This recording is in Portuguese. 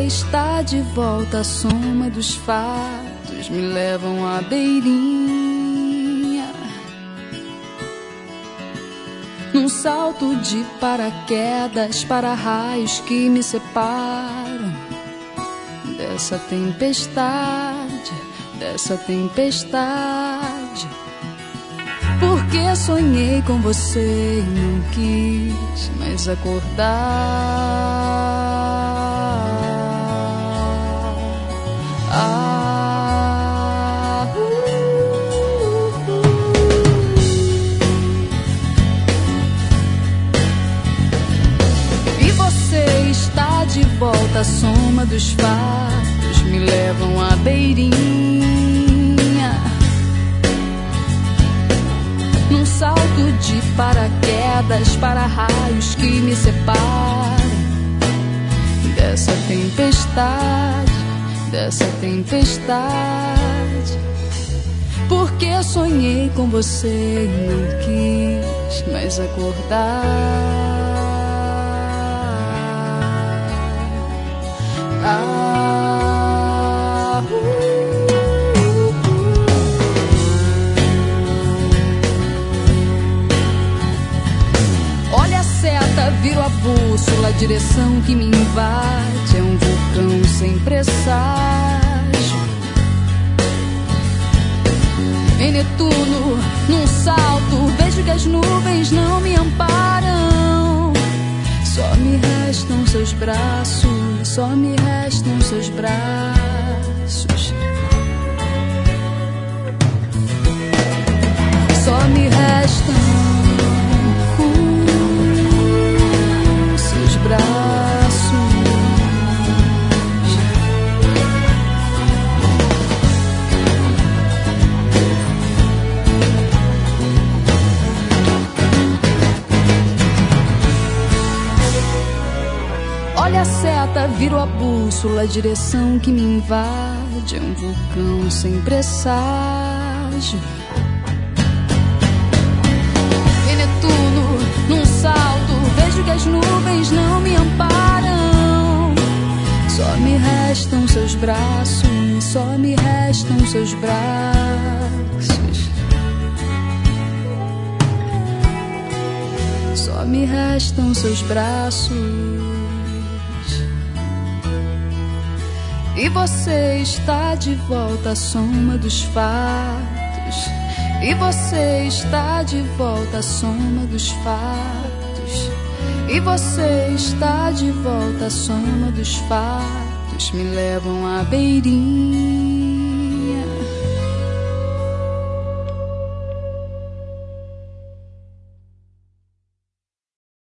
você está de volta, a soma dos fatos me levam à beirinha. Num salto de paraquedas para raios que me separam dessa tempestade, dessa tempestade. Porque sonhei com você e não quis mais acordar. E você está de volta, a soma dos fatos me levam à beirinha. Num salto de paraquedas para raios que me separam dessa tempestade, dessa tempestade. Porque sonhei com você e não quis mais acordar. Olha a seta, viro a bússola, a direção que me invade é um vulcão sem presságio. Em Netuno, num salto, vejo que as nuvens não me amparam. Só me restam seus braços, só me restam seus braços. Só me restam seus braços. Olha a seta, viro a bússola, a direção que me invade é um vulcão sem presságio. Em Netuno, num salto, vejo que as nuvens não me amparam. Só me restam seus braços, só me restam seus braços. Só me restam seus braços. E você está de volta, a soma dos fatos. E você está de volta, a soma dos fatos. E você está de volta, a soma dos fatos me levam à beirinha.